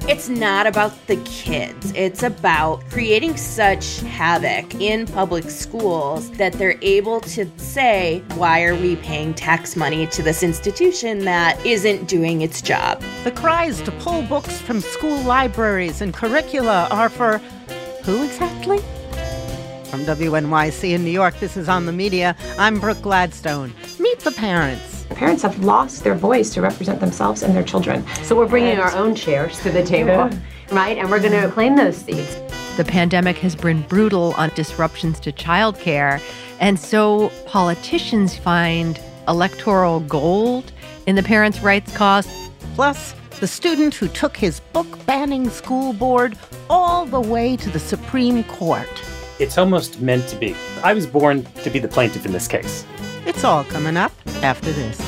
It's not about the kids. It's about creating such havoc in public schools that they're able to say, why are we paying tax money to this institution that isn't doing its job? The cries to pull books from school libraries and curricula are for who exactly? From WNYC in New York, this is On the Media. I'm Brooke Gladstone. Meet the parents. Parents have lost their voice to represent themselves and their children. So we're bringing our own chairs to the table, right? And we're going to claim those seats. The pandemic has been brutal on disruptions to childcare. And so politicians find electoral gold in the parents' rights cause. Plus, the student who took his book-banning school board all the way to the Supreme Court. It's almost meant to be. I was born to be the plaintiff in this case. It's all coming up after this.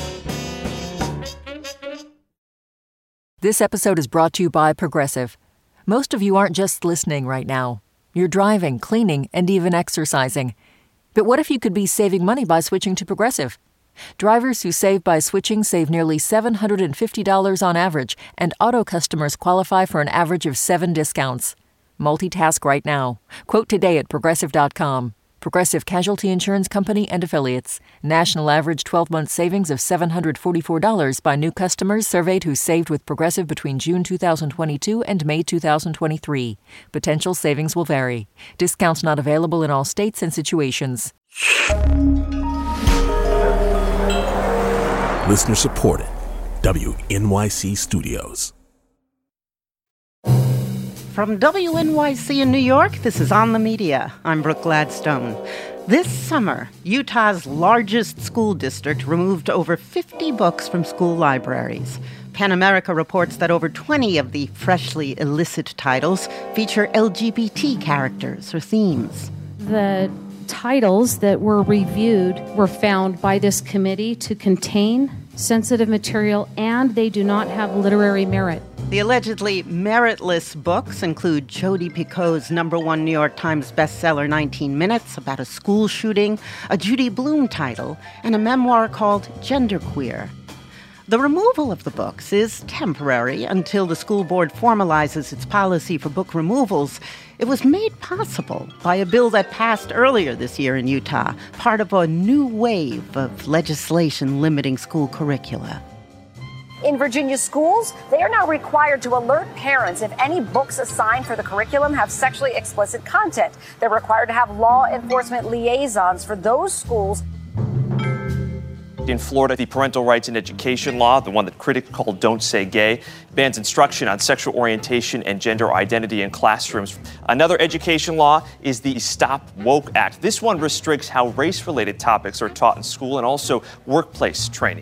This episode is brought to you by Progressive. Most of you aren't just listening right now. You're driving, cleaning, and even exercising. But what if you could be saving money by switching to Progressive? Drivers who save by switching save nearly $750 on average, and auto customers qualify for an average of 7 discounts. Multitask right now. Quote today at Progressive.com. Progressive Casualty Insurance Company and Affiliates. National average 12-month savings of $744 by new customers surveyed who saved with Progressive between June 2022 and May 2023. Potential savings will vary. Discounts not available in all states and situations. Listener supported. WNYC Studios. From WNYC in New York, this is On the Media. I'm Brooke Gladstone. This summer, Utah's largest school district removed over 50 books from school libraries. PEN America reports that over 20 of the freshly illicit titles feature LGBT characters or themes. The titles that were reviewed were found by this committee to contain sensitive material, and they do not have literary merit. The allegedly meritless books include Jodi Picoult's #1 New York Times bestseller 19 Minutes about a school shooting, a Judy Blume title, and a memoir called Genderqueer. The removal of the books is temporary until the school board formalizes its policy for book removals. It was made possible by a bill that passed earlier this year in Utah, part of a new wave of legislation limiting school curricula. In Virginia schools, they are now required to alert parents if any books assigned for the curriculum have sexually explicit content. They're required to have law enforcement liaisons for those schools. In Florida, the parental rights in education law, the one that critics call Don't Say Gay, bans instruction on sexual orientation and gender identity in classrooms. Another education law is the Stop Woke Act. This one restricts how race-related topics are taught in school and also workplace training.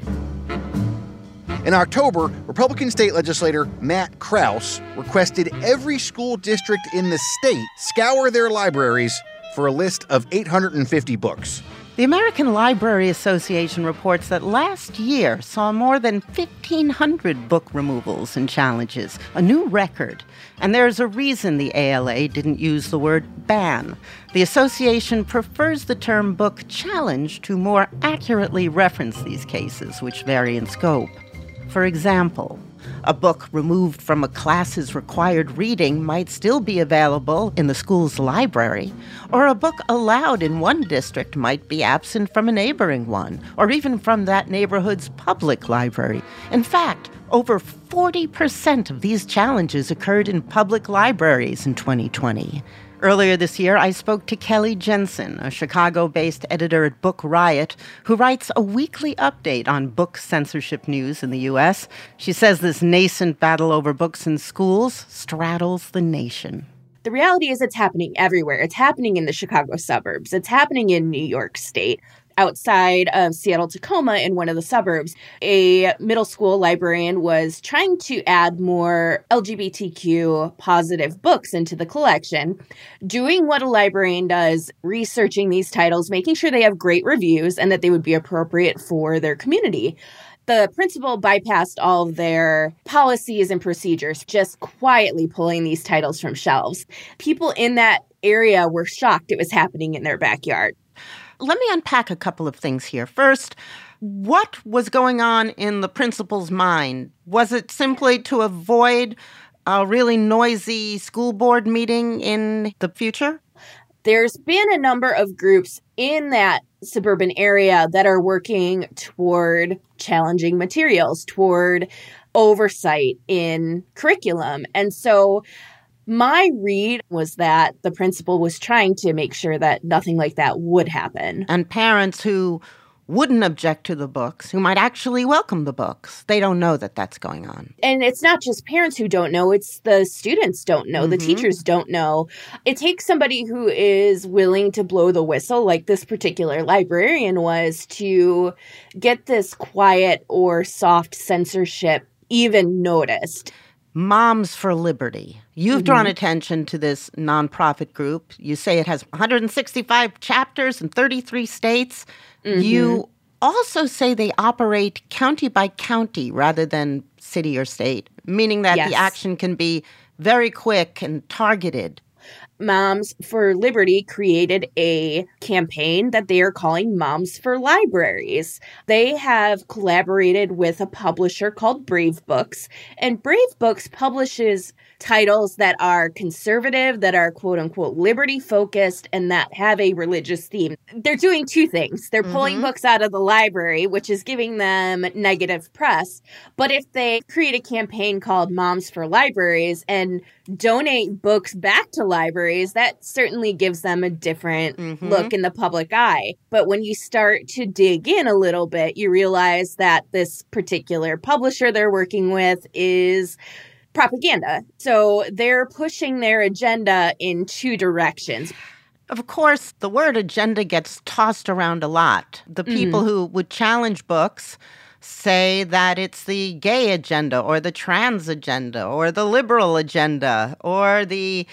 In October, Republican state legislator Matt Krause requested every school district in the state scour their libraries for a list of 850 books. The American Library Association reports that last year saw more than 1,500 book removals and challenges, a new record. And there's a reason the ALA didn't use the word ban. The association prefers the term book challenge to more accurately reference these cases, which vary in scope. For example, a book removed from a class's required reading might still be available in the school's library, or a book allowed in one district might be absent from a neighboring one, or even from that neighborhood's public library. In fact, over 40% of these challenges occurred in public libraries in 2020. Earlier this year, I spoke to Kelly Jensen, a Chicago-based editor at Book Riot, who writes a weekly update on book censorship news in the U.S. She says this nascent battle over books in schools straddles the nation. The reality is it's happening everywhere. It's happening in the Chicago suburbs. It's happening in New York State. Outside of Seattle-Tacoma in one of the suburbs, a middle school librarian was trying to add more LGBTQ positive books into the collection, doing what a librarian does, researching these titles, making sure they have great reviews and that they would be appropriate for their community. The principal bypassed all of their policies and procedures, just quietly pulling these titles from shelves. People in that area were shocked it was happening in their backyard. Let me unpack a couple of things here. First, what was going on in the principal's mind? Was it simply to avoid a really noisy school board meeting in the future? There's been a number of groups in that suburban area that are working toward challenging materials, toward oversight in curriculum. And so my read was that the principal was trying to make sure that nothing like that would happen. And parents who wouldn't object to the books, who might actually welcome the books, they don't know that that's going on. And it's not just parents who don't know, it's the students don't know, the teachers don't know. It takes somebody who is willing to blow the whistle, like this particular librarian was, to get this quiet or soft censorship even noticed. Moms for Liberty. You've drawn attention to this nonprofit group. You say it has 165 chapters in 33 states. You also say they operate county by county rather than city or state, meaning that the action can be very quick and targeted. Moms for Liberty created a campaign that they are calling Moms for Libraries. They have collaborated with a publisher called Brave Books, and Brave Books publishes titles that are conservative, that are quote-unquote liberty-focused, and that have a religious theme. They're doing two things. They're pulling books out of the library, which is giving them negative press. But if they create a campaign called Moms for Libraries and donate books back to libraries, that certainly gives them a different look in the public eye. But when you start to dig in a little bit, you realize that this particular publisher they're working with is propaganda. So they're pushing their agenda in two directions. Of course, the word agenda gets tossed around a lot. The people who would challenge books say that it's the gay agenda or the trans agenda or the liberal agenda or the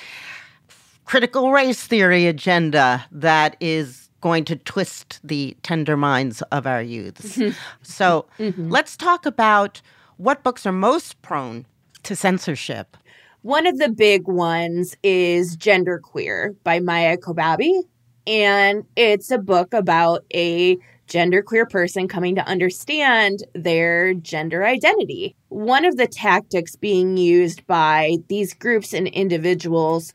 critical race theory agenda that is going to twist the tender minds of our youths. So let's talk about what books are most prone to censorship. One of the big ones is Genderqueer by Maya Kobabe, and it's a book about a genderqueer person coming to understand their gender identity. One of the tactics being used by these groups and individuals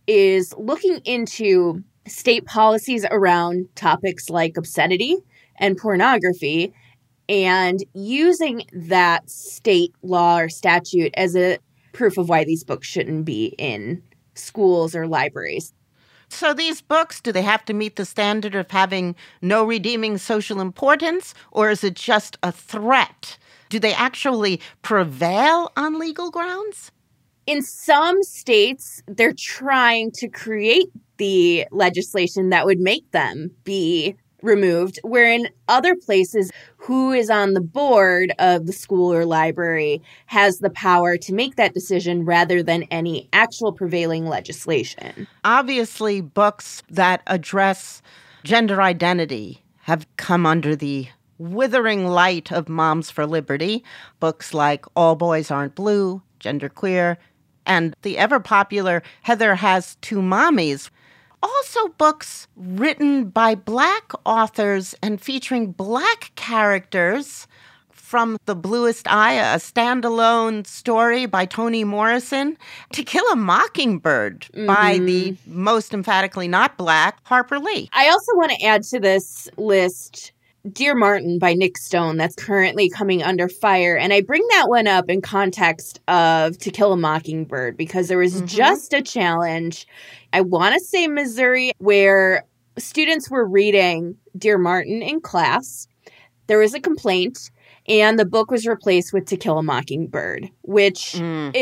is looking into state policies around topics like obscenity and pornography and using that state law or statute as a proof of why these books shouldn't be in schools or libraries. So these books, do they have to meet the standard of having no redeeming social importance, or is it just a threat? Do they actually prevail on legal grounds? In some states, they're trying to create the legislation that would make them be removed, where in other places, who is on the board of the school or library has the power to make that decision rather than any actual prevailing legislation. Obviously, books that address gender identity have come under the withering light of Moms for Liberty. Books like All Boys Aren't Blue, Genderqueer, and the ever-popular Heather Has Two Mommies. Also books written by Black authors and featuring Black characters, from The Bluest Eye, a standalone story by Toni Morrison, To Kill a Mockingbird by the most emphatically not Black Harper Lee. I also want to add to this list Dear Martin by Nick Stone, that's currently coming under fire. And I bring that one up in context of To Kill a Mockingbird because there was just a challenge, I want to say Missouri, where students were reading Dear Martin in class. There was a complaint, and the book was replaced with To Kill a Mockingbird, which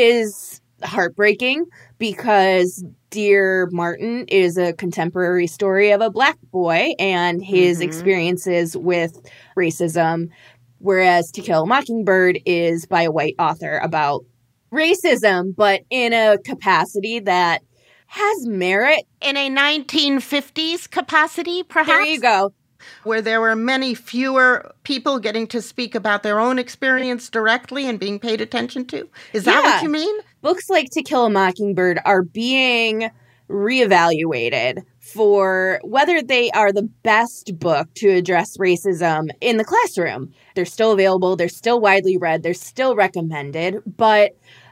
is heartbreaking because Dear Martin is a contemporary story of a Black boy and his experiences with racism, whereas To Kill a Mockingbird is by a white author about racism, but in a capacity that has merit. In a 1950s capacity, perhaps? There you go. Where there were many fewer people getting to speak about their own experience directly and being paid attention to? Is that what you mean? Books like To Kill a Mockingbird are being reevaluated for whether they are the best book to address racism in the classroom. They're still available. They're still widely read. They're still recommended. But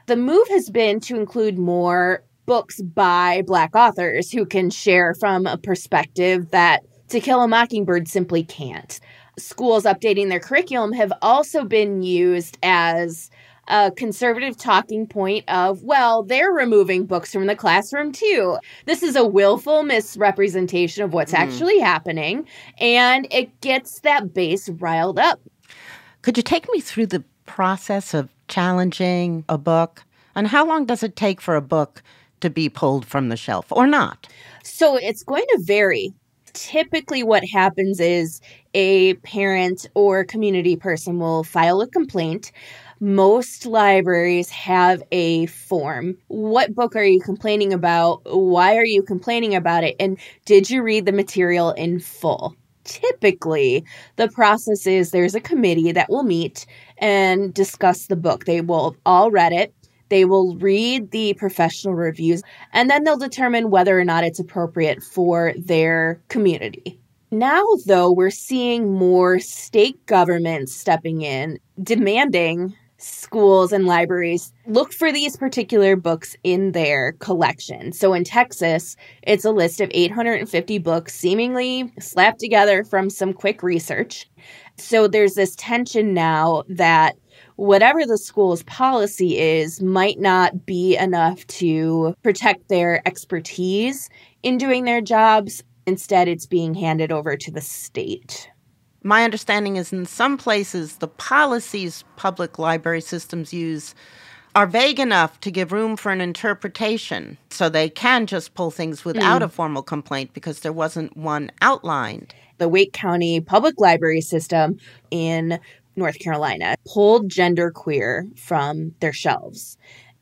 The move has been to include more books by Black authors who can share from a perspective that To Kill a Mockingbird simply can't. Schools updating their curriculum have also been used as a conservative talking point of, well, they're removing books from the classroom too. This is a willful misrepresentation of what's actually happening, and it gets that base riled up. Could you take me through the process of challenging a book? And how long does it take for a book to be pulled from the shelf or not? So it's going to vary. Typically what happens is a parent or community person will file a complaint. Most libraries have a form. What book are you complaining about? Why are you complaining about it? And did you read the material in full? Typically, the process is there's a committee that will meet and discuss the book. They will have all read it. They will read the professional reviews, and then they'll determine whether or not it's appropriate for their community. Now, though, we're seeing more state governments stepping in, demanding schools and libraries look for these particular books in their collection. So in Texas, it's a list of 850 books seemingly slapped together from some quick research. So there's this tension now that whatever the school's policy is might not be enough to protect their expertise in doing their jobs. Instead, it's being handed over to the state. My understanding is in some places, the policies public library systems use are vague enough to give room for an interpretation, so they can just pull things without a formal complaint because there wasn't one outlined. The Wake County Public Library System in North Carolina pulled Genderqueer from their shelves.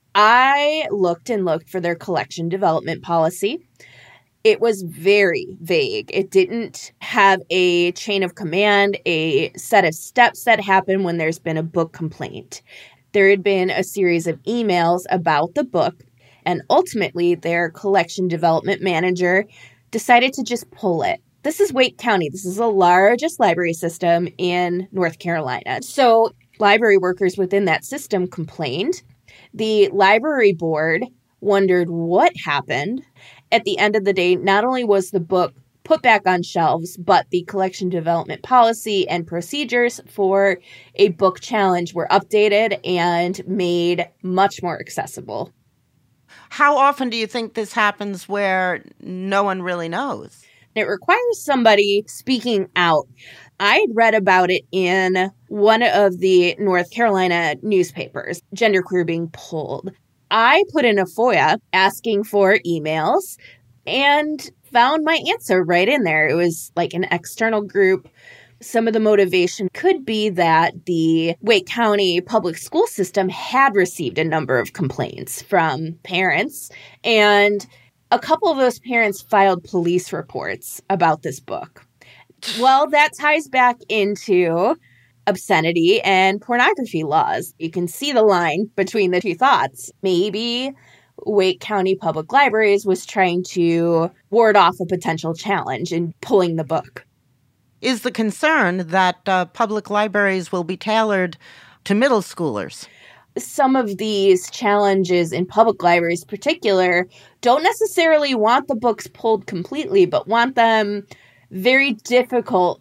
I looked and looked for their collection development policy. It was very vague. It didn't have a chain of command, a set of steps that happen when there's been a book complaint. There had been a series of emails about the book, and ultimately their collection development manager decided to just pull it. This is Wake County. This is the largest library system in North Carolina. So library workers within that system complained. The library board wondered what happened. At the end of the day, not only was the book put back on shelves, but the collection development policy and procedures for a book challenge were updated and made much more accessible. How often do you think this happens where no one really knows? It requires somebody speaking out. I had read about it in one of the North Carolina newspapers, Genderqueer being pulled. I put in a FOIA asking for emails and found my answer right in there. It was like an external group. Some of the motivation could be that the Wake County public school system had received a number of complaints from parents, and a couple of those parents filed police reports about this book. Well, that ties back into obscenity and pornography laws. You can see the line between the two thoughts. Maybe Wake County Public Libraries was trying to ward off a potential challenge in pulling the book. Is the concern that public libraries will be tailored to middle schoolers? Some of these challenges in public libraries in particular don't necessarily want the books pulled completely, but want them very difficult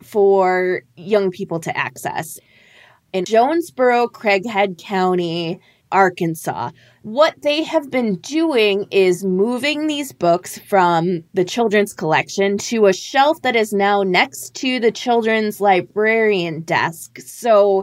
for young people to access. In Jonesboro, Craighead County, Arkansas, what they have been doing is moving these books from the children's collection to a shelf that is now next to the children's librarian desk. So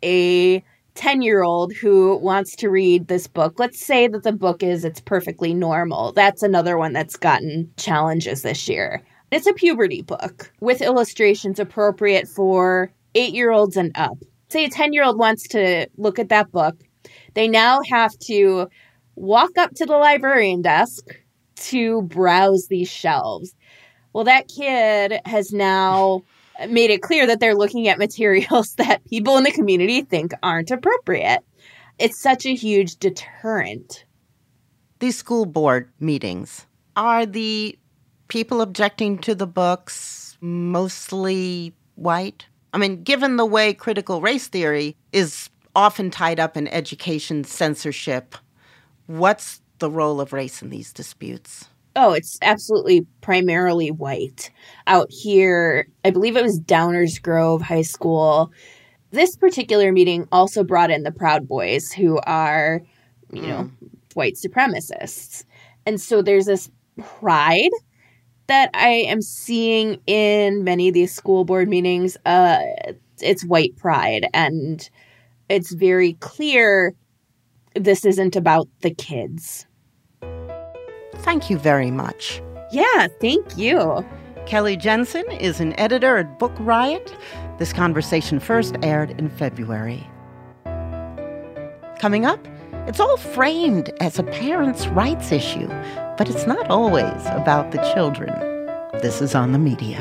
a 10-year-old who wants to read this book, let's say that the book is It's Perfectly Normal. That's another one that's gotten challenges this year. It's a puberty book with illustrations appropriate for 8-year-olds and up. Say a 10-year-old wants to look at that book. They now have to walk up to the librarian desk to browse these shelves. Well, that kid has now made it clear that they're looking at materials that people in the community think aren't appropriate. It's such a huge deterrent. These school board meetings, are the people objecting to the books mostly white? I mean, given the way critical race theory is often tied up in education censorship. What's the role of race in these disputes? Oh, it's absolutely primarily white. Out here, I believe it was Downers Grove High School. This particular meeting also brought in the Proud Boys, who are, white supremacists. And so there's this pride that I am seeing in many of these school board meetings. It's white pride, and it's very clear this isn't about the kids. Thank you very much. Yeah, thank you. Kelly Jensen is an editor at Book Riot. This conversation first aired in February. Coming up, it's all framed as a parents' rights issue, but it's not always about the children. This is On the Media.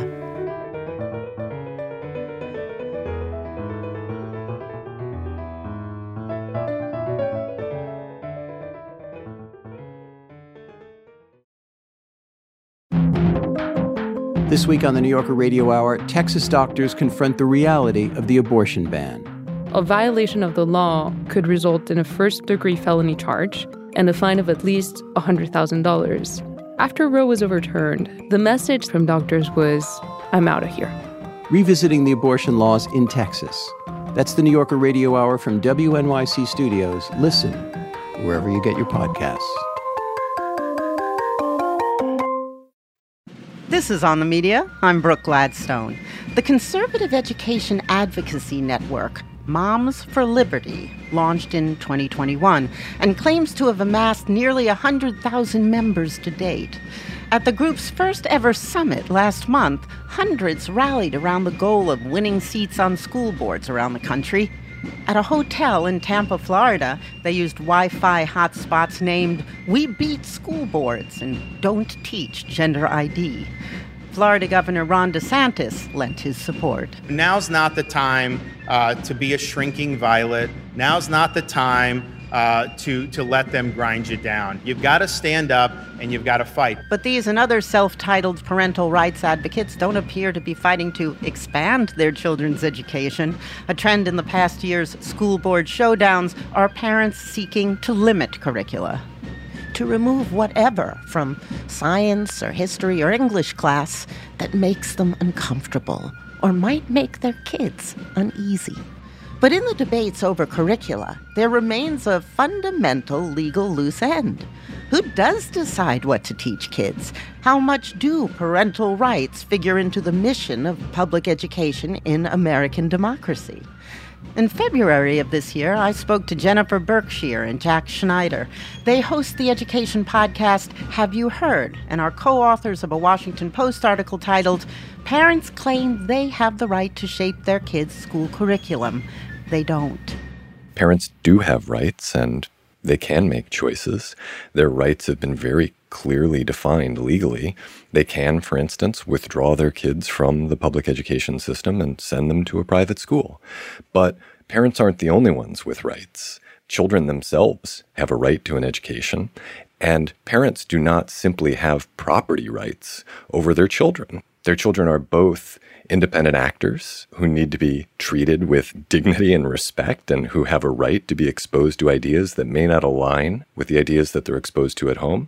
This week on the New Yorker Radio Hour, Texas doctors confront the reality of the abortion ban. A violation of the law could result in a first-degree felony charge and a fine of at least $100,000. After Roe was overturned, the message from doctors was, I'm out of here. Revisiting the abortion laws in Texas. That's the New Yorker Radio Hour from WNYC Studios. Listen wherever you get your podcasts. This is On the Media. I'm Brooke Gladstone. The Conservative Education Advocacy Network, Moms for Liberty, launched in 2021 and claims to have amassed nearly 100,000 members to date. At the group's first ever summit last month, hundreds rallied around the goal of winning seats on school boards around the country. At a hotel in Tampa, Florida, they used Wi-Fi hotspots named We Beat School Boards and Don't Teach Gender ID. Florida Governor Ron DeSantis lent his support. Now's not the time to be a shrinking violet. Now's not the time to let them grind you down. You've got to stand up and you've got to fight. But these and other self-titled parental rights advocates don't appear to be fighting to expand their children's education. A trend in the past year's school board showdowns are parents seeking to limit curricula, to remove whatever from science or history or English class that makes them uncomfortable or might make their kids uneasy. But in the debates over curricula, there remains a fundamental legal loose end. Who does decide what to teach kids? How much do parental rights figure into the mission of public education in American democracy? In February of this year, I spoke to Jennifer Berkshire and Jack Schneider. They host the education podcast Have You Heard? And are co-authors of a Washington Post article titled, Parents Claim They Have the Right to Shape Their Kids' School Curriculum. They don't. Parents do have rights, and they can make choices. Their rights have been very clearly defined legally. They can, for instance, withdraw their kids from the public education system and send them to a private school. But parents aren't the only ones with rights. Children themselves have a right to an education, and parents do not simply have property rights over their children. Their children are both independent actors who need to be treated with dignity and respect and who have a right to be exposed to ideas that may not align with the ideas that they're exposed to at home.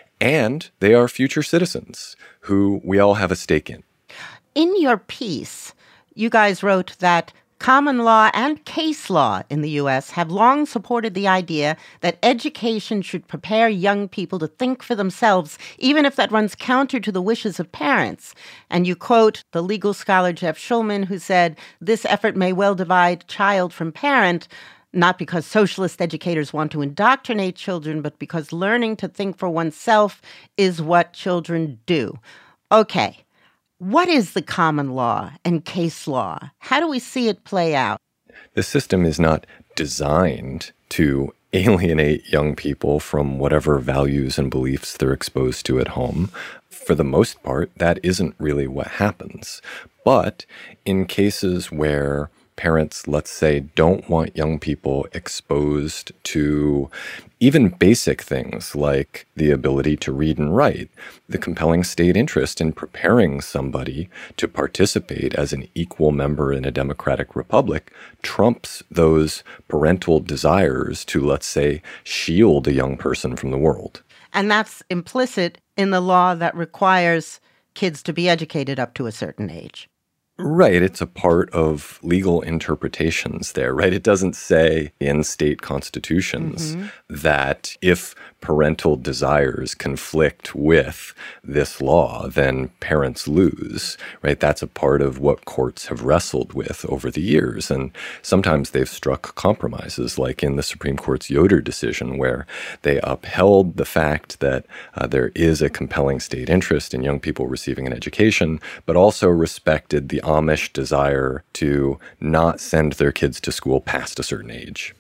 And they are future citizens who we all have a stake in. In your piece, you guys wrote that common law and case law in the U.S. have long supported the idea that education should prepare young people to think for themselves, even if that runs counter to the wishes of parents. And you quote the legal scholar Jeff Schulman, who said, this effort may well divide child from parent, not because socialist educators want to indoctrinate children, but because learning to think for oneself is what children do. Okay. What is the common law and case law? How do we see it play out? The system is not designed to alienate young people from whatever values and beliefs they're exposed to at home. For the most part, that isn't really what happens. But in cases where parents, let's say, don't want young people exposed to even basic things like the ability to read and write, the compelling state interest in preparing somebody to participate as an equal member in a democratic republic trumps those parental desires to, let's say, shield a young person from the world. And that's implicit in the law that requires kids to be educated up to a certain age. Right. It's a part of legal interpretations there, right? It doesn't say in state constitutions that if parental desires conflict with this law, then parents lose, right? That's a part of what courts have wrestled with over the years. And sometimes they've struck compromises, like in the Supreme Court's Yoder decision, where they upheld the fact that there is a compelling state interest in young people receiving an education, but also respected the Amish desire to not send their kids to school past a certain age.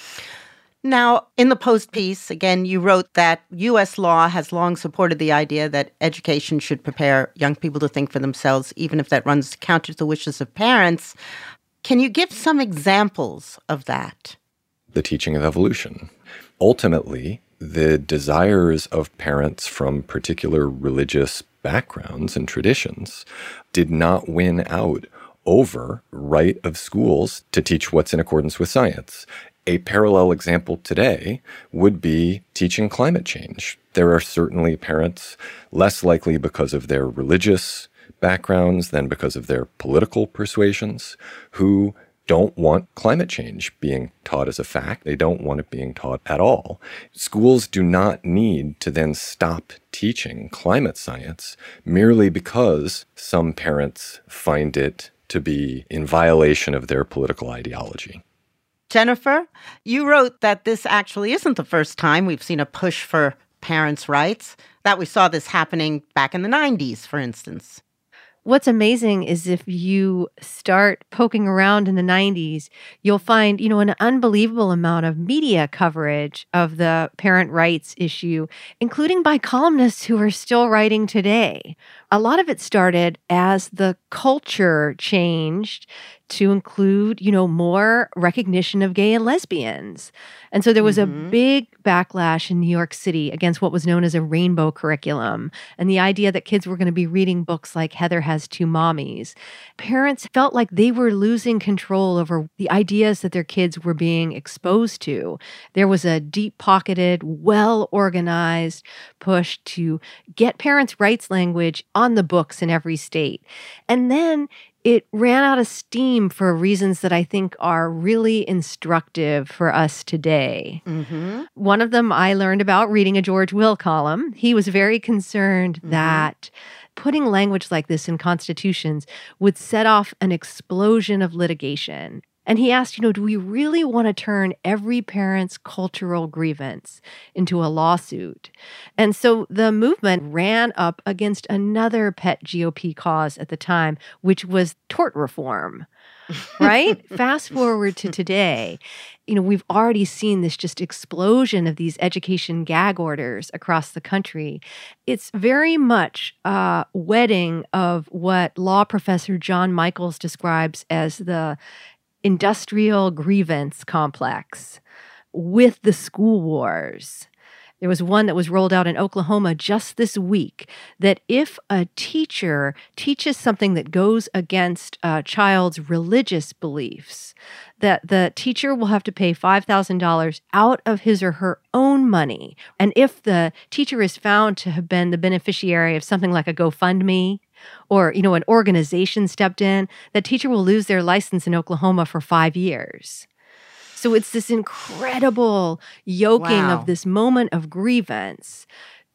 Now, in the Post piece, again, you wrote that U.S. law has long supported the idea that education should prepare young people to think for themselves, even if that runs counter to the wishes of parents. Can you give some examples of that? The teaching of evolution. Ultimately, the desires of parents from particular religious backgrounds and traditions did not win out over right of schools to teach what's in accordance with science. A parallel example today would be teaching climate change. There are certainly parents less likely because of their religious backgrounds than because of their political persuasions who don't want climate change being taught as a fact. They don't want it being taught at all. Schools do not need to then stop teaching climate science merely because some parents find it to be in violation of their political ideology. Jennifer, you wrote that this actually isn't the first time we've seen a push for parents' rights, that we saw this happening back in the 90s, for instance. What's amazing is if you start poking around in the 90s, you'll find, an unbelievable amount of media coverage of the parent rights issue, including by columnists who are still writing today. A lot of it started as the culture changed to include, more recognition of gay and lesbians. And so there was a big backlash in New York City against what was known as a rainbow curriculum and the idea that kids were going to be reading books like Heather Has Two Mommies. Parents felt like they were losing control over the ideas that their kids were being exposed to. There was a deep-pocketed, well-organized push to get parents' rights language on the books in every state. And then it ran out of steam for reasons that I think are really instructive for us today. One of them I learned about reading a George Will column. He was very concerned that putting language like this in constitutions would set off an explosion of litigation. And he asked, do we really want to turn every parent's cultural grievance into a lawsuit? And so the movement ran up against another pet GOP cause at the time, which was tort reform, right? Fast forward to today, we've already seen this just explosion of these education gag orders across the country. It's very much a wedding of what law professor John Michaels describes as the industrial grievance complex with the school wars. There was one that was rolled out in Oklahoma just this week that if a teacher teaches something that goes against a child's religious beliefs, that the teacher will have to pay $5,000 out of his or her own money. And if the teacher is found to have been the beneficiary of something like a GoFundMe, or, an organization stepped in, that teacher will lose their license in Oklahoma for 5 years. So it's this incredible yoking of this moment of grievance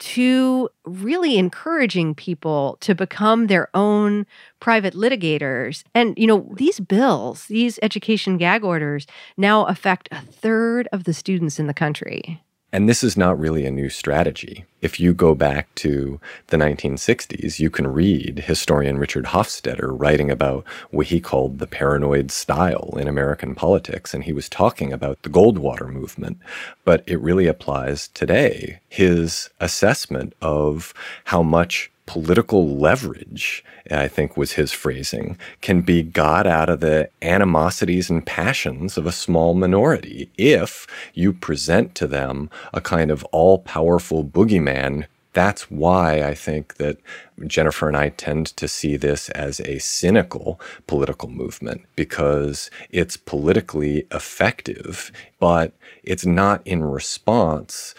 to really encouraging people to become their own private litigators. And, these bills, these education gag orders now affect a third of the students in the country. And this is not really a new strategy. If you go back to the 1960s, you can read historian Richard Hofstadter writing about what he called the paranoid style in American politics, and he was talking about the Goldwater movement. But it really applies today. His assessment of how much political leverage, I think was his phrasing, can be got out of the animosities and passions of a small minority if you present to them a kind of all-powerful boogeyman. That's why I think that Jennifer and I tend to see this as a cynical political movement, because it's politically effective, but it's not in response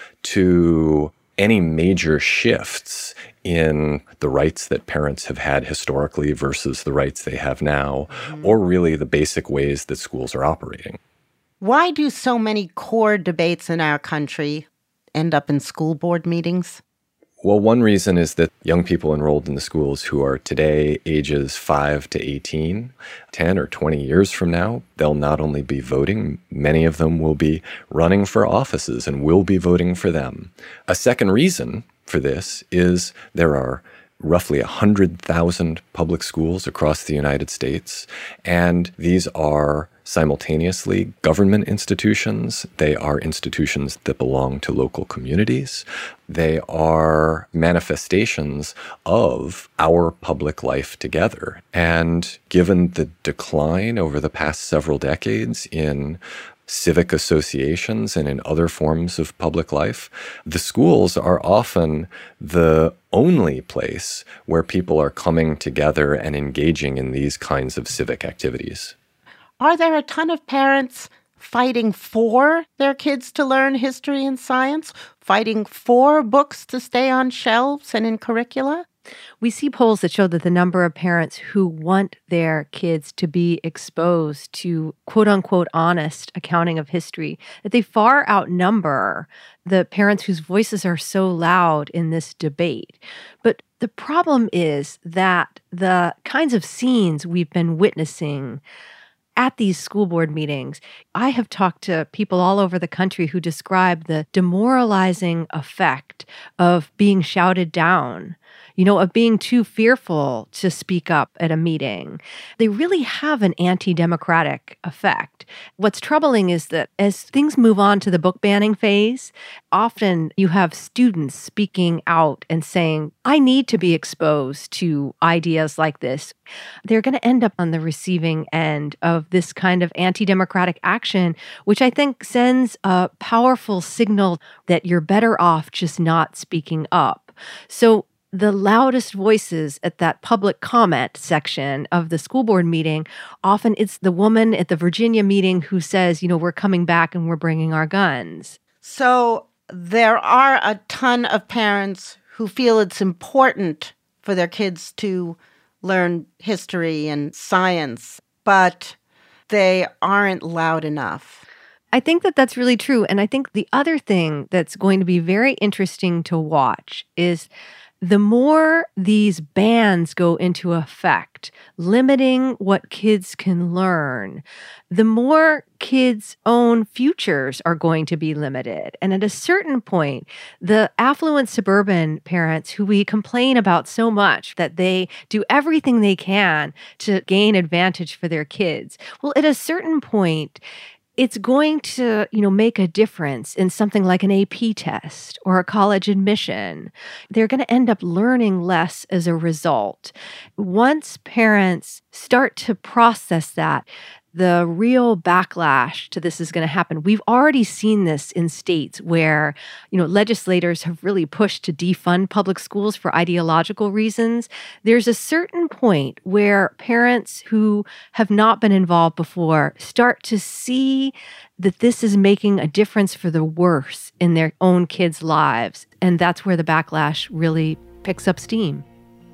to any major shifts in the rights that parents have had historically versus the rights they have now, or really the basic ways that schools are operating. Why do so many core debates in our country end up in school board meetings? Well, one reason is that young people enrolled in the schools who are today ages 5 to 18, 10 or 20 years from now, they'll not only be voting, many of them will be running for offices and will be voting for them. A second reason for this is there are roughly 100,000 public schools across the United States, and these are simultaneously government institutions. They are institutions that belong to local communities. They are manifestations of our public life together. And given the decline over the past several decades in civic associations and in other forms of public life, the schools are often the only place where people are coming together and engaging in these kinds of civic activities. Are there a ton of parents fighting for their kids to learn history and science, fighting for books to stay on shelves and in curricula? We see polls that show that the number of parents who want their kids to be exposed to quote-unquote honest accounting of history, that they far outnumber the parents whose voices are so loud in this debate. But the problem is that the kinds of scenes we've been witnessing at these school board meetings, I have talked to people all over the country who describe the demoralizing effect of being shouted down, of being too fearful to speak up at a meeting. They really have an anti-democratic effect. What's troubling is that as things move on to the book banning phase, often you have students speaking out and saying, I need to be exposed to ideas like this. They're going to end up on the receiving end of this kind of anti-democratic action, which I think sends a powerful signal that you're better off just not speaking up. So the loudest voices at that public comment section of the school board meeting, often it's the woman at the Virginia meeting who says, we're coming back and we're bringing our guns. So there are a ton of parents who feel it's important for their kids to learn history and science, but they aren't loud enough. I think that that's really true. And I think the other thing that's going to be very interesting to watch is the more these bans go into effect, limiting what kids can learn, the more kids' own futures are going to be limited. And at a certain point, the affluent suburban parents who we complain about so much that they do everything they can to gain advantage for their kids, well, at a certain point, it's going to, make a difference in something like an AP test or a college admission. They're going to end up learning less as a result. Once parents start to process that, the real backlash to this is going to happen. We've already seen this in states where, legislators have really pushed to defund public schools for ideological reasons. There's a certain point where parents who have not been involved before start to see that this is making a difference for the worse in their own kids' lives. And that's where the backlash really picks up steam.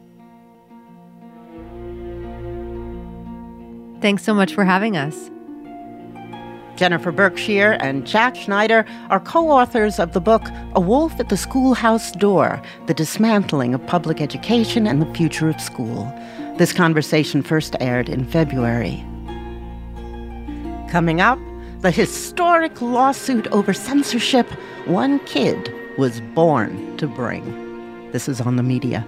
Thanks so much for having us. Jennifer Berkshire and Jack Schneider are co-authors of the book A Wolf at the Schoolhouse Door, The Dismantling of Public Education and the Future of School. This conversation first aired in February. Coming up, the historic lawsuit over censorship one kid was born to bring. This is On the Media.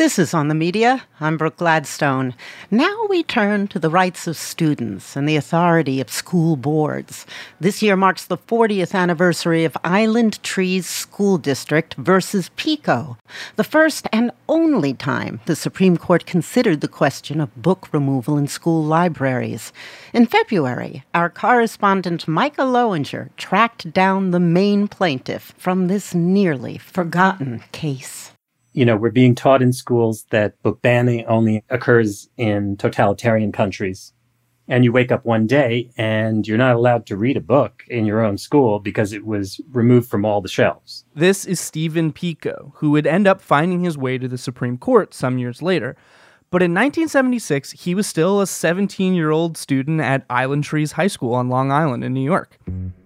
This is On the Media. I'm Brooke Gladstone. Now we turn to the rights of students and the authority of school boards. This year marks the 40th anniversary of Island Trees School District versus PICO, the first and only time the Supreme Court considered the question of book removal in school libraries. In February, our correspondent Micah Lowinger tracked down the main plaintiff from this nearly forgotten case. You know, we're being taught in schools that book banning only occurs in totalitarian countries. And you wake up one day and you're not allowed to read a book in your own school because it was removed from all the shelves. This is Stephen Pico, who would end up finding his way to the Supreme Court some years later. But in 1976, he was still a 17-year-old student at Island Trees High School on Long Island in New York.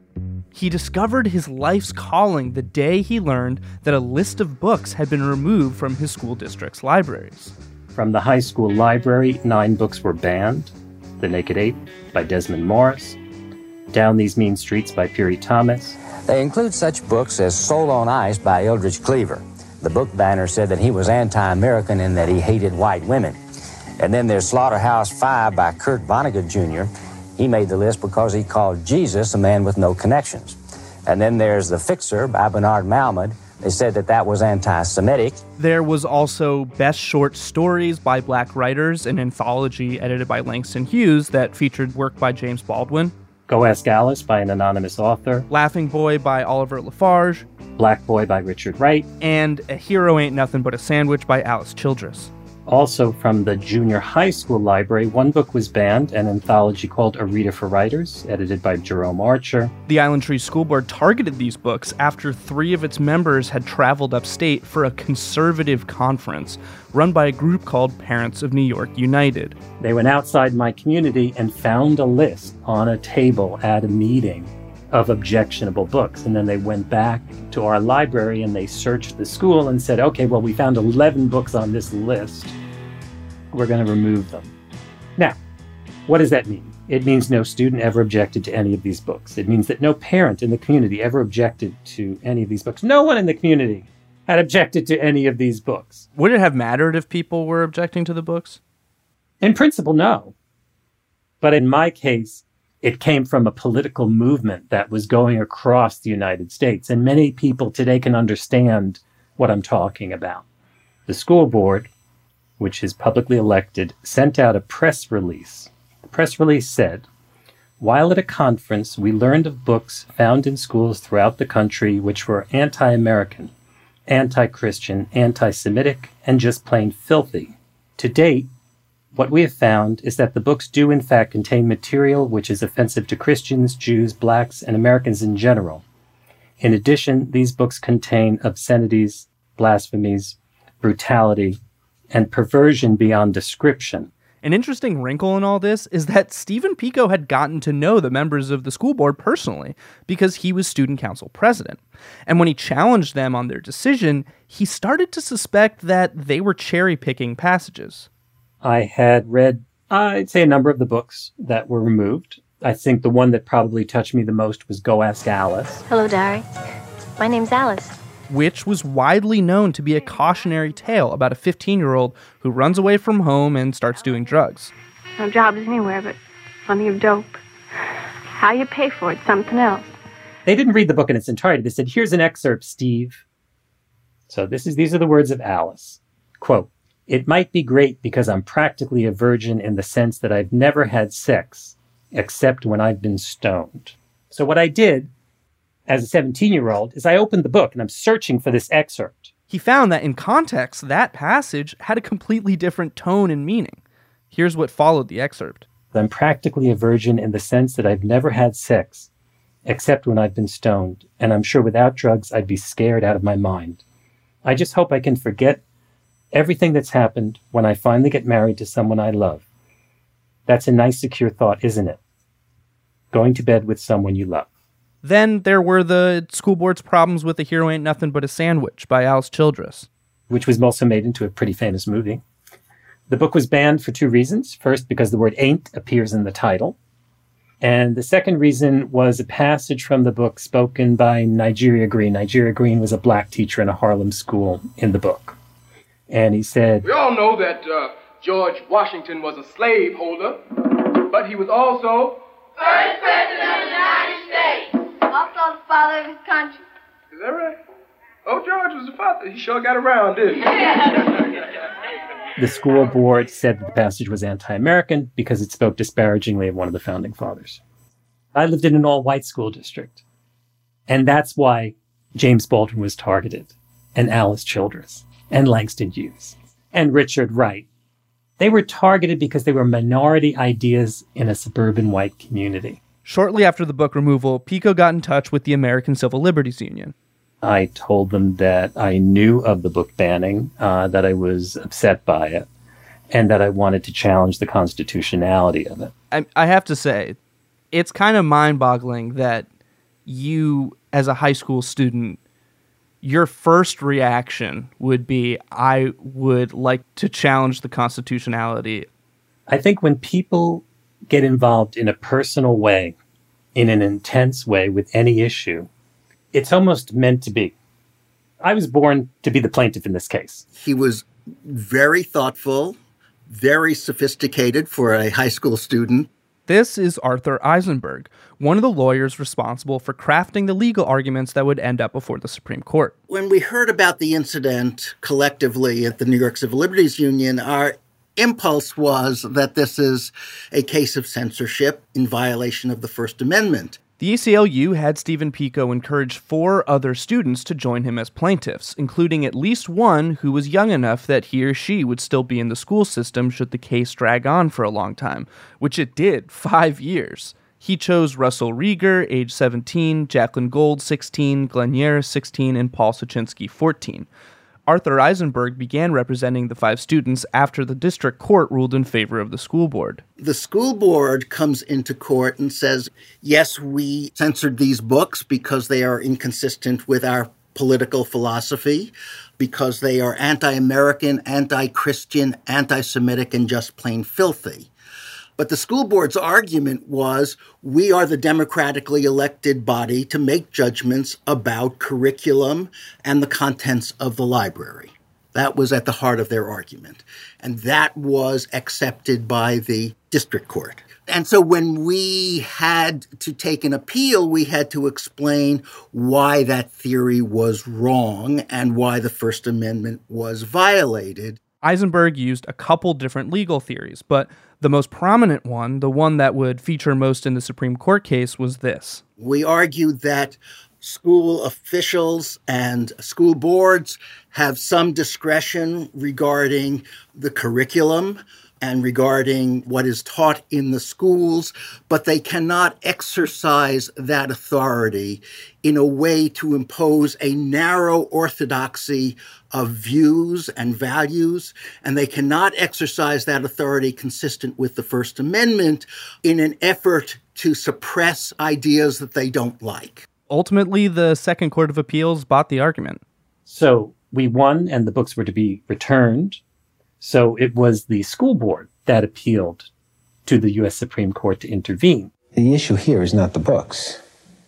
He discovered his life's calling the day he learned that a list of books had been removed from his school district's libraries. From the high school library, 9 books were banned. The Naked Ape by Desmond Morris, Down These Mean Streets by Piri Thomas. They include such books as Soul on Ice by Eldridge Cleaver. The book banner said that he was anti-American and that he hated white women. And then there's Slaughterhouse-Five by Kurt Vonnegut Jr. He made the list because he called Jesus a man with no connections. And then there's The Fixer by Bernard Malamud. They said that that was anti-Semitic. There was also Best Short Stories by Black Writers, an anthology edited by Langston Hughes that featured work by James Baldwin. Go Ask Alice by an anonymous author. Laughing Boy by Oliver Lafarge. Black Boy by Richard Wright. And A Hero Ain't Nothing But a Sandwich by Alice Childress. Also from the junior high school library, 1 book was banned, an anthology called A Reader for Writers, edited by Jerome Archer. The Island Trees School Board targeted these books after 3 of its members had traveled upstate for a conservative conference run by a group called Parents of New York United. They went outside my community and found a list on a table at a meeting of objectionable books. And then they went back to our library and they searched the school and said, okay, well, we found 11 books on this list. We're going to remove them. Now, what does that mean? It means no student ever objected to any of these books. It means that no parent in the community ever objected to any of these books. No one in the community had objected to any of these books. Would it have mattered if people were objecting to the books? In principle, no. But in my case, it came from a political movement that was going across the United States. And many people today can understand what I'm talking about. The school board, which is publicly elected, sent out a press release. The press release said, while at a conference, we learned of books found in schools throughout the country which were anti-American, anti-Christian, anti-Semitic, and just plain filthy. To date, what we have found is that the books do in fact contain material which is offensive to Christians, Jews, blacks, and Americans in general. In addition, these books contain obscenities, blasphemies, brutality, and perversion beyond description. An interesting wrinkle in all this is that Stephen Pico had gotten to know the members of the school board personally because he was student council president. And when he challenged them on their decision, he started to suspect that they were cherry-picking passages. I had read, I'd say, a number of the books that were removed. I think the one that probably touched me the most was Go Ask Alice. Hello, Diary. My name's Alice. Which was widely known to be a cautionary tale about a 15-year-old who runs away from home and starts doing drugs. No jobs anywhere but plenty of dope. How you pay for it, something else. They didn't read the book in its entirety. They said, here's an excerpt, Steve. So these are the words of Alice. Quote, it might be great because I'm practically a virgin in the sense that I've never had sex except when I've been stoned. So what I did as a 17-year-old is I opened the book and I'm searching for this excerpt. He found that in context, that passage had a completely different tone and meaning. Here's what followed the excerpt. I'm practically a virgin in the sense that I've never had sex except when I've been stoned, and I'm sure without drugs I'd be scared out of my mind. I just hope I can forget everything that's happened when I finally get married to someone I love. That's a nice, secure thought, isn't it? Going to bed with someone you love. Then there were the school board's problems with A Hero Ain't Nothing But a Sandwich by Alice Childress. Which was also made into a pretty famous movie. The book was banned for 2 reasons. First, because the word ain't appears in the title. And the second reason was a passage from the book spoken by Nigeria Green. Nigeria Green was a black teacher in a Harlem school in the book. And he said, "We all know that George Washington was a slaveholder, but he was also first president of the United States. Also the father of his country." Is that right? Oh, George was the father. He sure got around, didn't he? The school board said that the passage was anti-American because it spoke disparagingly of one of the founding fathers. I lived in an all-white school district, and that's why James Baldwin was targeted, and Alice Childress, and Langston Hughes, and Richard Wright. They were targeted because they were minority ideas in a suburban white community. Shortly after the book removal, Pico got in touch with the American Civil Liberties Union. I told them that I knew of the book banning, that I was upset by it, and that I wanted to challenge the constitutionality of it. I have to say, it's kind of mind-boggling that you, as a high school student, your first reaction would be, I would like to challenge the constitutionality. I think when people get involved in a personal way, in an intense way with any issue, it's almost meant to be. I was born to be the plaintiff in this case. He was very thoughtful, very sophisticated for a high school student. This is Arthur Eisenberg, one of the lawyers responsible for crafting the legal arguments that would end up before the Supreme Court. When we heard about the incident collectively at the New York Civil Liberties Union, our impulse was that this is a case of censorship in violation of the First Amendment. The ACLU had Stephen Pico encourage 4 other students to join him as plaintiffs, including at least one who was young enough that he or she would still be in the school system should the case drag on for a long time, which it did, 5 years. He chose Russell Rieger, age 17, Jacqueline Gold, 16, Glenn Yair, 16, and Paul Sochinsky, 14. Arthur Eisenberg began representing the 5 students after the district court ruled in favor of the school board. The school board comes into court and says, yes, we censored these books because they are inconsistent with our political philosophy, because they are anti-American, anti-Christian, anti-Semitic, and just plain filthy. But the school board's argument was, we are the democratically elected body to make judgments about curriculum and the contents of the library. That was at the heart of their argument. And that was accepted by the district court. And so when we had to take an appeal, we had to explain why that theory was wrong and why the First Amendment was violated. Eisenberg used a couple different legal theories, but the most prominent one, the one that would feature most in the Supreme Court case, was this. We argued that school officials and school boards have some discretion regarding the curriculum and regarding what is taught in the schools, but they cannot exercise that authority in a way to impose a narrow orthodoxy of views and values, and they cannot exercise that authority consistent with the First Amendment in an effort to suppress ideas that they don't like. Ultimately, the Second Court of Appeals bought the argument. So we won, and the books were to be returned. So it was the school board that appealed to the U.S. Supreme Court to intervene. The issue here is not the books.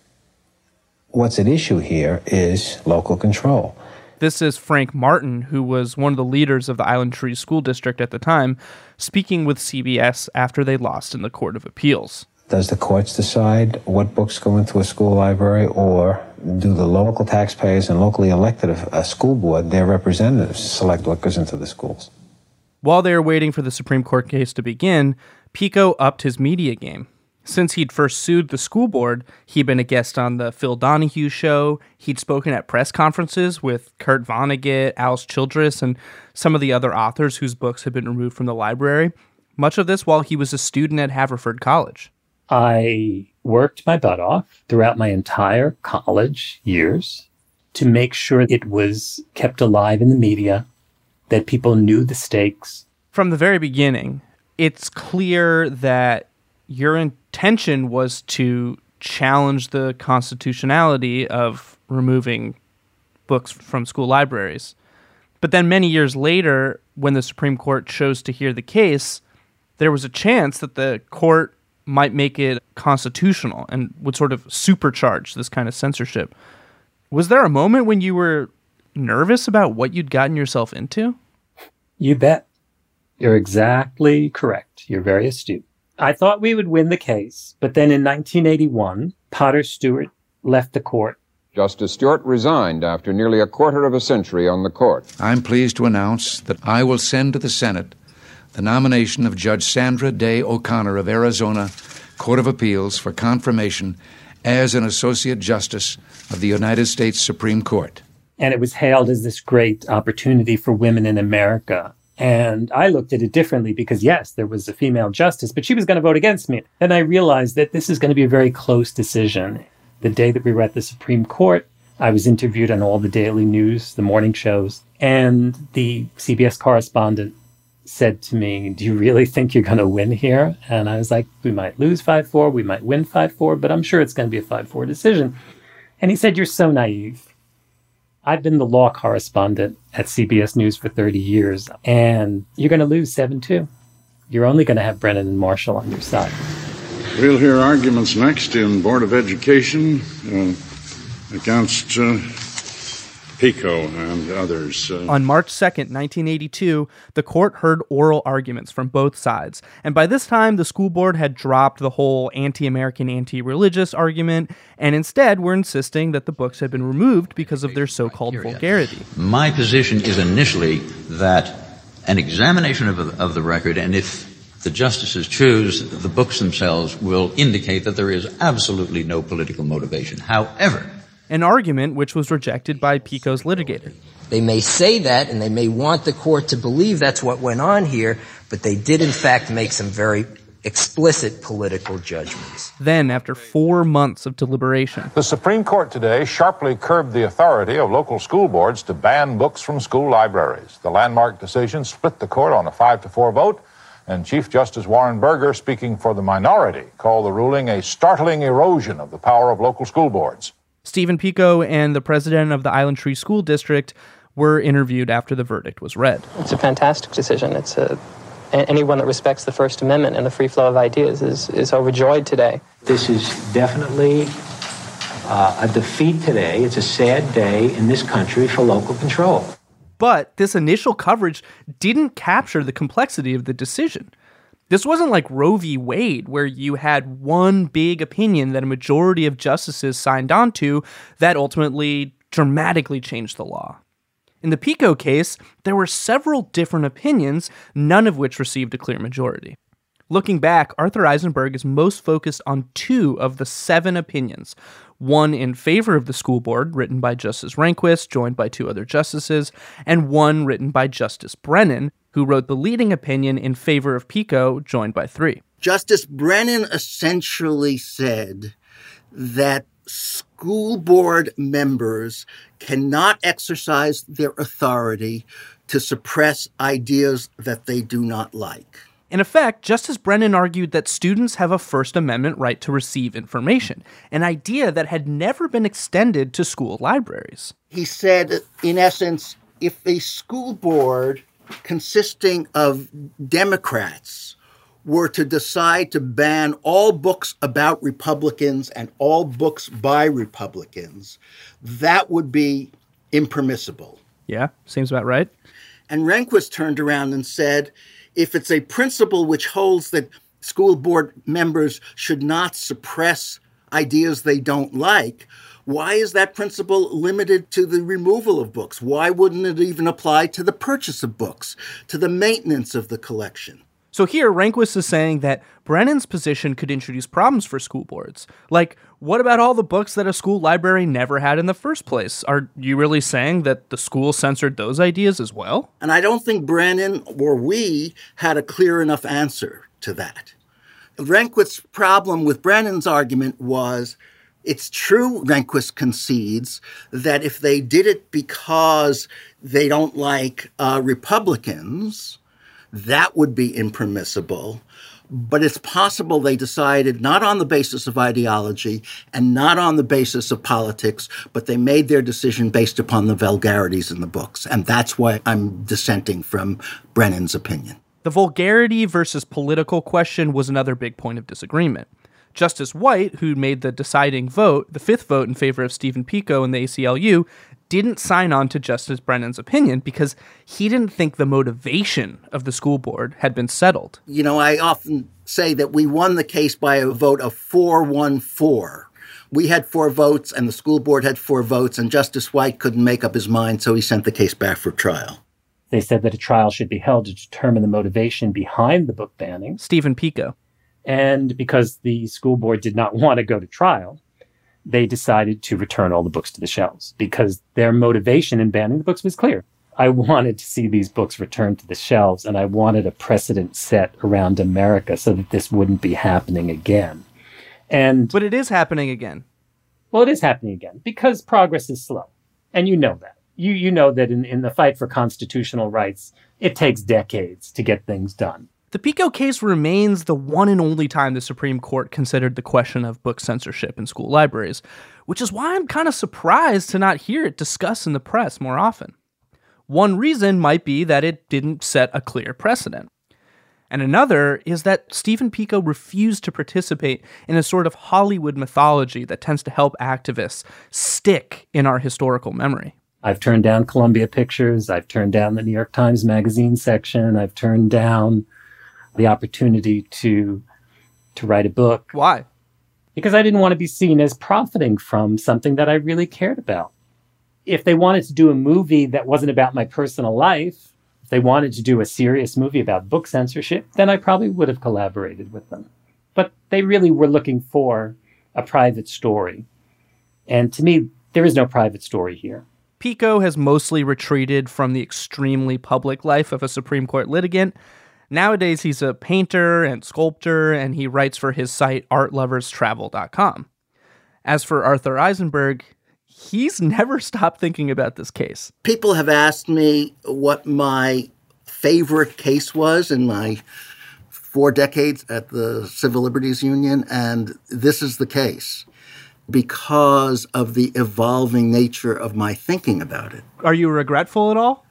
What's at issue here is local control. This is Frank Martin, who was one of the leaders of the Island Trees School District at the time, speaking with CBS after they lost in the Court of Appeals. Does the courts decide what books go into a school library, or do the local taxpayers and locally elected a school board, their representatives, select what goes into the schools? While they were waiting for the Supreme Court case to begin, Pico upped his media game. Since he'd first sued the school board, he'd been a guest on the Phil Donahue Show, he'd spoken at press conferences with Kurt Vonnegut, Alice Childress, and some of the other authors whose books had been removed from the library, much of this while he was a student at Haverford College. I worked my butt off throughout my entire college years to make sure it was kept alive in the media, that people knew the stakes. From the very beginning, it's clear that your intention was to challenge the constitutionality of removing books from school libraries. But then many years later, when the Supreme Court chose to hear the case, there was a chance that the court might make it constitutional and would sort of supercharge this kind of censorship. Was there a moment when you were nervous about what you'd gotten yourself into? You bet. You're exactly correct. You're very astute. I thought we would win the case, but then in 1981, Potter Stewart left the court. Justice Stewart resigned after nearly a quarter of a century on the court. I'm pleased to announce that I will send to the Senate the nomination of Judge Sandra Day O'Connor of Arizona Court of Appeals for confirmation as an Associate Justice of the United States Supreme Court. And it was hailed as this great opportunity for women in America. And I looked at it differently because, yes, there was a female justice, but she was going to vote against me. And I realized that this is going to be a very close decision. The day that we were at the Supreme Court, I was interviewed on all the daily news, the morning shows, and the CBS correspondent said to me, do you really think you're going to win here? And I was like, we might lose 5-4, we might win 5-4, but I'm sure it's going to be a 5-4 decision. And he said, you're so naive. I've been the law correspondent at CBS News for 30 years, and you're going to lose 7-2. You're only going to have Brennan and Marshall on your side. We'll hear arguments next in Board of Education against Pico and others. On March 2nd, 1982, the court heard oral arguments from both sides. And by this time, the school board had dropped the whole anti-American, anti-religious argument, and instead were insisting that the books had been removed because of their so-called vulgarity. My position is initially that an examination of the record, and if the justices choose, the books themselves will indicate that there is absolutely no political motivation. However, an argument which was rejected by Pico's litigator. They may say that, and they may want the court to believe that's what went on here, but they did in fact make some very explicit political judgments. Then, after 4 months of deliberation, the Supreme Court today sharply curbed the authority of local school boards to ban books from school libraries. The landmark decision split the court on a 5-4 vote, and Chief Justice Warren Burger, speaking for the minority, called the ruling a startling erosion of the power of local school boards. Stephen Pico and the president of the Island Tree School District were interviewed after the verdict was read. It's a fantastic decision. Anyone that respects the First Amendment and the free flow of ideas is overjoyed today. This is definitely a defeat today. It's a sad day in this country for local control. But this initial coverage didn't capture the complexity of the decision. This wasn't like Roe v. Wade, where you had one big opinion that a majority of justices signed on to that ultimately dramatically changed the law. In the Pico case, there were several different opinions, none of which received a clear majority. Looking back, Arthur Eisenberg is most focused on 2 of the 7 opinions. One in favor of the school board, written by Justice Rehnquist, joined by 2 other justices, and one written by Justice Brennan, who wrote the leading opinion in favor of Pico, joined by 3. Justice Brennan essentially said that school board members cannot exercise their authority to suppress ideas that they do not like. In effect, Justice Brennan argued that students have a First Amendment right to receive information, an idea that had never been extended to school libraries. He said, in essence, if a school board consisting of Democrats were to decide to ban all books about Republicans and all books by Republicans, that would be impermissible. Yeah, seems about right. And Rehnquist turned around and said, if it's a principle which holds that school board members should not suppress ideas they don't like, why is that principle limited to the removal of books? Why wouldn't it even apply to the purchase of books, to the maintenance of the collection? So here, Rehnquist is saying that Brennan's position could introduce problems for school boards. Like, what about all the books that a school library never had in the first place? Are you really saying that the school censored those ideas as well? And I don't think Brennan or we had a clear enough answer to that. Rehnquist's problem with Brennan's argument was, it's true, Rehnquist concedes, that if they did it because they don't like Republicans, that would be impermissible. But it's possible they decided not on the basis of ideology and not on the basis of politics, but they made their decision based upon the vulgarities in the books. And that's why I'm dissenting from Brennan's opinion. The vulgarity versus political question was another big point of disagreement. Justice White, who made the deciding vote, the 5th vote in favor of Stephen Pico and the ACLU, didn't sign on to Justice Brennan's opinion because he didn't think the motivation of the school board had been settled. You know, I often say that we won the case by a vote of 4-1-4. We had 4 votes, and the school board had 4 votes, and Justice White couldn't make up his mind, so he sent the case back for trial. They said that a trial should be held to determine the motivation behind the book banning. Stephen Pico. And because the school board did not want to go to trial, they decided to return all the books to the shelves because their motivation in banning the books was clear. I wanted to see these books returned to the shelves, and I wanted a precedent set around America so that this wouldn't be happening again. But it is happening again. Well, it is happening again because progress is slow. And you know that. You know that in the fight for constitutional rights, it takes decades to get things done. The Pico case remains the one and only time the Supreme Court considered the question of book censorship in school libraries, which is why I'm kind of surprised to not hear it discussed in the press more often. One reason might be that it didn't set a clear precedent. And another is that Stephen Pico refused to participate in a sort of Hollywood mythology that tends to help activists stick in our historical memory. I've turned down Columbia Pictures. I've turned down the New York Times Magazine section. I've turned down the opportunity to write a book. Why? Because I didn't want to be seen as profiting from something that I really cared about. If they wanted to do a movie that wasn't about my personal life, if they wanted to do a serious movie about book censorship, then I probably would have collaborated with them. But they really were looking for a private story. And to me, there is no private story here. Pico has mostly retreated from the extremely public life of a Supreme Court litigant. Nowadays, he's a painter and sculptor, and he writes for his site artloverstravel.com. As for Arthur Eisenberg, he's never stopped thinking about this case. People have asked me what my favorite case was in my 4 decades at the Civil Liberties Union, and this is the case because of the evolving nature of my thinking about it. Are you regretful at all?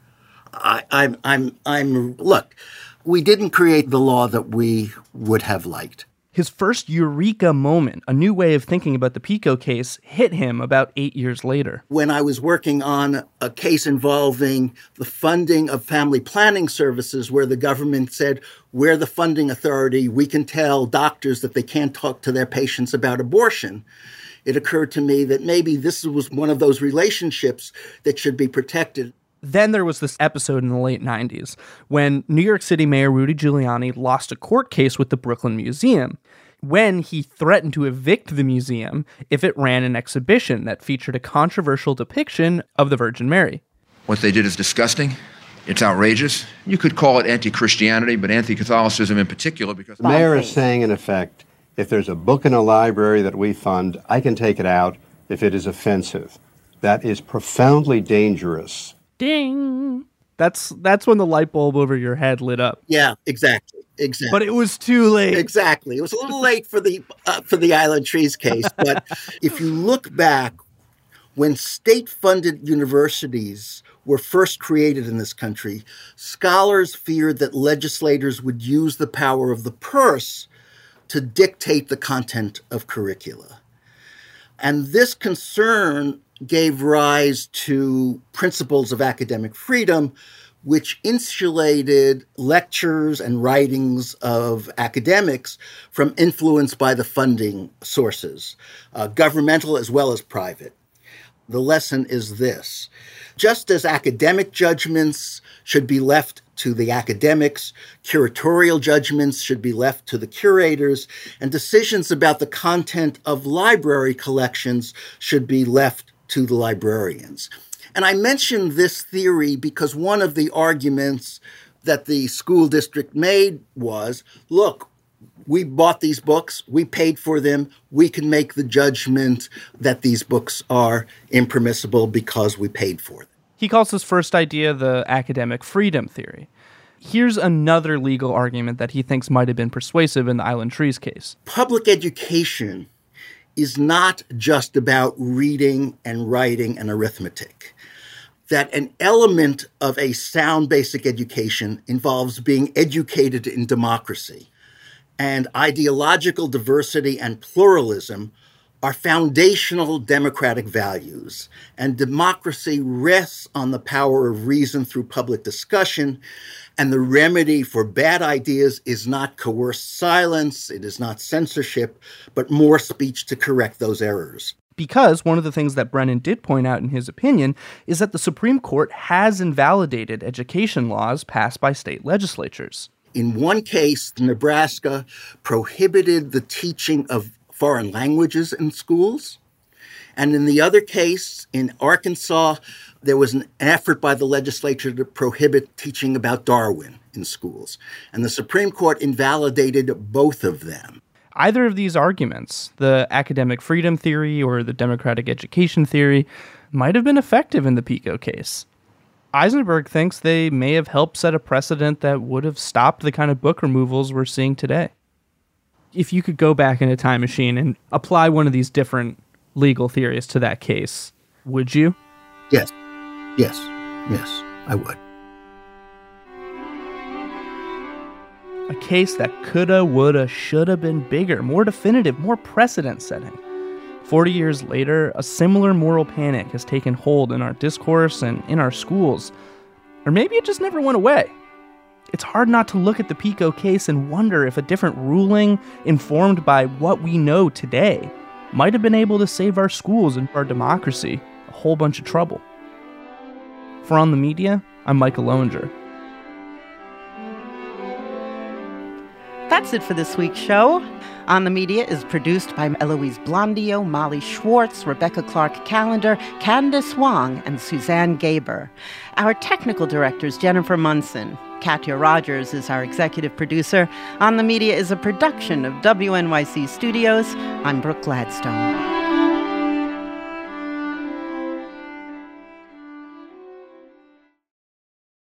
Look, we didn't create the law that we would have liked. His first eureka moment, a new way of thinking about the Pico case, hit him about 8 years later. When I was working on a case involving the funding of family planning services, where the government said, we're the funding authority, we can tell doctors that they can't talk to their patients about abortion, it occurred to me that maybe this was one of those relationships that should be protected. Then there was this episode in the late 90s when New York City Mayor Rudy Giuliani lost a court case with the Brooklyn Museum when he threatened to evict the museum if it ran an exhibition that featured a controversial depiction of the Virgin Mary. What they did is disgusting. It's outrageous. You could call it anti-Christianity, but anti-Catholicism in particular, because the mayor is saying, in effect, if there's a book in a library that we fund, I can take it out if it is offensive. That is profoundly dangerous. Ding! That's when the light bulb over your head lit up. Yeah, exactly. But it was too late. Exactly. It was a little late for the Island Trees case. But if you look back, when state-funded universities were first created in this country, scholars feared that legislators would use the power of the purse to dictate the content of curricula. And this concern gave rise to principles of academic freedom, which insulated lectures and writings of academics from influence by the funding sources, governmental as well as private. The lesson is this: just as academic judgments should be left to the academics, curatorial judgments should be left to the curators, and decisions about the content of library collections should be left to the librarians. And I mention this theory because one of the arguments that the school district made was, look, we bought these books, we paid for them, we can make the judgment that these books are impermissible because we paid for them. He calls his first idea the academic freedom theory. Here's another legal argument that he thinks might have been persuasive in the Island Trees case. Public education is not just about reading and writing and arithmetic. That an element of a sound basic education involves being educated in democracy. And ideological diversity and pluralism are foundational democratic values, and democracy rests on the power of reason through public discussion, and the remedy for bad ideas is not coerced silence, it is not censorship, but more speech to correct those errors. Because one of the things that Brennan did point out in his opinion is that the Supreme Court has invalidated education laws passed by state legislatures. In one case, Nebraska prohibited the teaching of foreign languages in schools. And in the other case, in Arkansas, there was an effort by the legislature to prohibit teaching about Darwin in schools. And the Supreme Court invalidated both of them. Either of these arguments, the academic freedom theory or the democratic education theory, might have been effective in the Pico case. Eisenberg thinks they may have helped set a precedent that would have stopped the kind of book removals we're seeing today. If you could go back in a time machine and apply one of these different legal theories to that case, would you? Yes, I would. A case that coulda, woulda, shoulda been bigger, more definitive, more precedent-setting. 40 years later, a similar moral panic has taken hold in our discourse and in our schools. Or maybe it just never went away. It's hard not to look at the Pico case and wonder if a different ruling, informed by what we know today, might have been able to save our schools and our democracy a whole bunch of trouble. For On the Media, I'm Michael Lowinger. That's it for this week's show. On the Media is produced by Eloise Blondio, Molly Schwartz, Rebecca Clark-Callender, Candace Wong, and Suzanne Gaber. Our technical director is Jennifer Munson. Katya Rogers is our executive producer. On the Media is a production of WNYC Studios. I'm Brooke Gladstone.